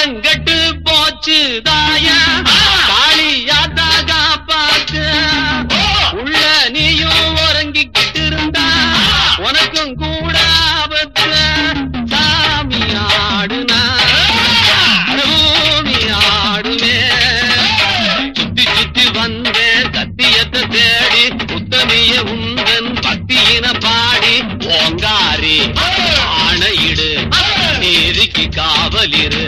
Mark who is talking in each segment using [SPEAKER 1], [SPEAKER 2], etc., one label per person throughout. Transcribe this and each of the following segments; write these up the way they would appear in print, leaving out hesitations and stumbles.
[SPEAKER 1] காலங்கட்டு போச்சு தாயா காளியாத்தாக பார்த்து உள்ள நீயும் உறங்கிக்கிட்டு இருந்தா உனக்கும் கூட ஆபத்து சாமி ஆடுனா பூமி ஆடுமே சுத்தி சுத்தி வந்தேன் சத்தியத்தை தேடி உத்தமிய உந்தன் பக்தியின பாடி ஓங்காரி ஆணையிடு நீதிக்கு காவலிரு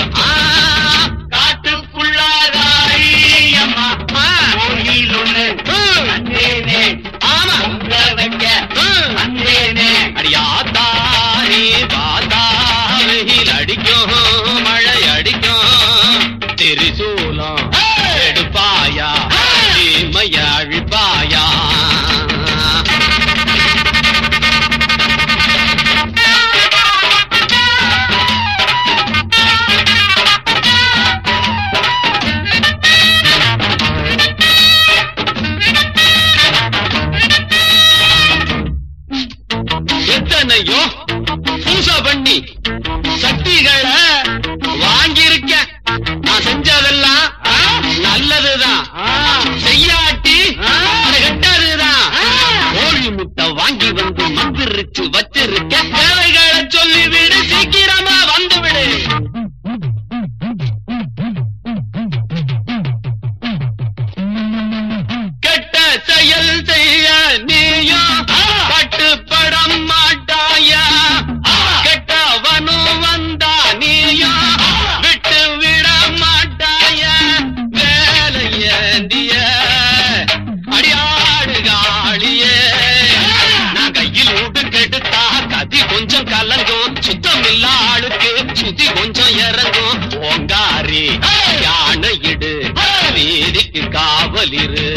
[SPEAKER 1] காட்டுக்குள்ளாராய் அம்மா கோயில் ஒண்ணு வந்தேனே ஆமா வைக்க வந்தேனே அடியாத்தாரி பாத்தா வெயில் அடிக்கும் மழை அடிக்கும் திரிசூலம் எடுப்பாயா தீமைய அழிப்பாயா எத்தனையோ பூசை பண்ணி சக்திகளை வாங்கியிருக்க நான் செஞ்சதெல்லாம் நல்லதுதான் செய்யாட்டி கெட்டதுதான் கோழி முட்டை வாங்கி வந்து மந்திரிச்சு வச்சிருக்க தேவைகளை சொல்லிவிடு சீக்கிரமா வந்துவிடு கெட்ட செயல் செய்ய நீயும் கட்டுப்பட மாட்டாயா கெட்டவனும் வந்தா நீயும் விட்டு விட மாட்டாயா வேலையேந்திய அடியாடு காளியே நான் கையில் விட்டு கெடுத்தா கதி கொஞ்சம் கலங்கும் சுத்தம் இல்ல ஆளுக்கு சுத்தி கொஞ்சம் இறங்கும் ஓங்காரி யானையிடு வீதிக்கு காவலிரு